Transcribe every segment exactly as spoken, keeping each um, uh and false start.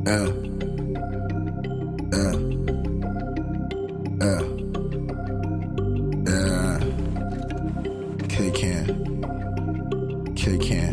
Yeah. Yeah. Yeah. Yeah. K-Can. K-Can.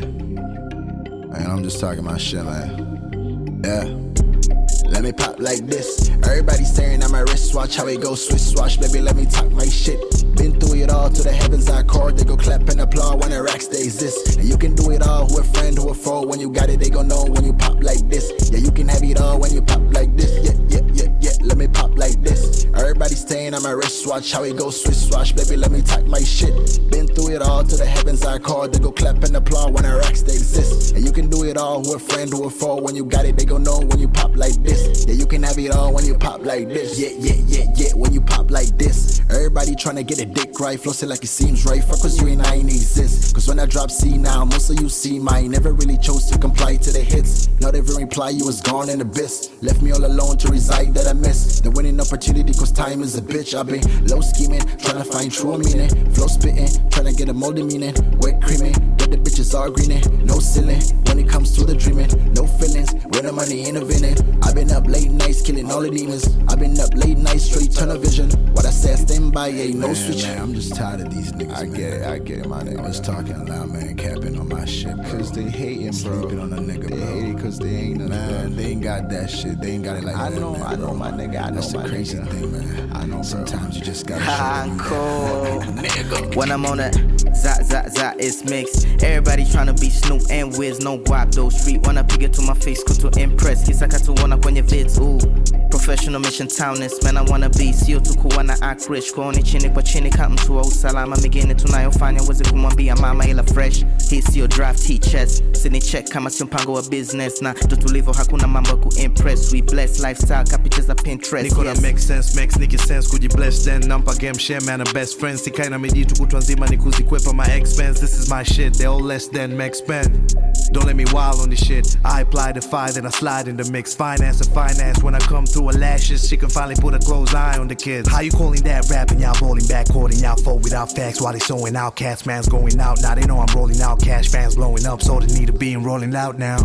Man, I'm just talking my shit, man. Yeah. Let me pop like this. Everybody staring at my wrist. Watch how it goes, swish swash. Baby, let me talk my shit. Been through it all, to the heavens I called. They go clap and applaud when the racks they exist. And you can do it all, who a friend, who a foe. When you got it, they gon' know when you pop like this. Yeah, you can have it all when you pop like this. Yeah, yeah, yeah, yeah, let me pop like this. Everybody staying on my wrist, watch how it goes, swish swash. Baby, let me talk my shit. Been through it all, to the heavens I called. They go clap and applaud when the racks they exist. And you can do it all, who a friend, who a foe. When you got it, they gon' know when you pop like this. Yeah, you can have it all when you pop like this. Yeah, yeah, yeah, yeah, when you pop like this. Everybody tryna get a dick right, floss it like it seems right. Fuck cause you and I ain't exist. Cause when I drop C now, most of you see mine. Never really chose to comply to the hits. Not every reply, you was gone in the abyss. Left me all alone to reside that I miss. The winning opportunity cause time is a bitch. I've been low scheming, tryna find true meaning. Flow spitting, tryna get a moldy meaning. Wet creaming, get the bitches all greening. No ceiling, when it comes to the dreaming. No feelings, when the money ain't a vinning. I've been up late nights, killing all the demons. I've been up late nights, straight tunnel vision. What I say, I stand by, ain't no switch. Man, I'm just tired of these niggas. I man. get it, I get it, my nigga. I was talking loud, man, capping on my shit, bro. Cause they hating, bro. Sleeping on a nigga, bro. They hate it cause they ain't nothing, man. Bro. They ain't got that shit. They ain't got it like I that, know, man, I know, my nigga. I know, That's my the crazy nigga. thing, man. I know, sometimes you just gotta I'm cool. When I'm on that zat zat zat, it's mixed. Everybody tryna be Snoop and Wiz, no guap though. Street wanna pick it to my face, cool to impress. Kisa katuona kwenye vids, ooh. Professional mission townist, man I wanna be. Sio tu kuwana act rich, kuone chini kwa chini kama mtu wa usalama. Mingine tunayofanya wezi kumwambia mama ila fresh. Hii sio draft, hii chess. Sini check kama sio mpango wa business. Na tutulivo hakuna mambo ya kuimpress. We bless lifestyle, kapiteza Pinterest. Niko na make sense, makes niki sense. Kujibless then, nampa game share man a best friends. Sikai na mijitu kutwa nzima ni kuzikwepa my expense. This is my shit, they all less than make spend. Don't let me wild on this shit. I apply the fire, then I slide in the mix. Finance and finance, when I come through her lashes, she can finally put a close eye on the kids. How you calling that rapping? Y'all bowling back, courting y'all fold without facts while they sewing out. Cats, man's going out. Now they know I'm rolling out. Cash fans blowing up, so they need to be rolling out now.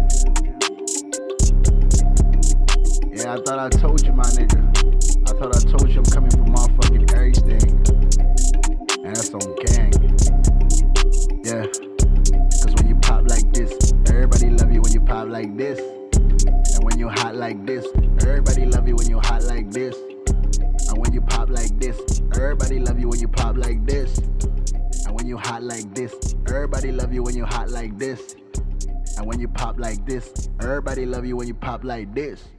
Yeah, I thought I told you, my nigga. I thought I told you I'm coming for motherfucking everything. And that's on gang. Yeah. Cause when you pop like this, everybody love you when you pop like this. And when you hot like this, everybody love you when you hot like this. And when you pop like this, everybody love you when you pop like this. And when you hot like this, everybody love you when you hot like this. And when you pop like this, everybody love you when you pop like this.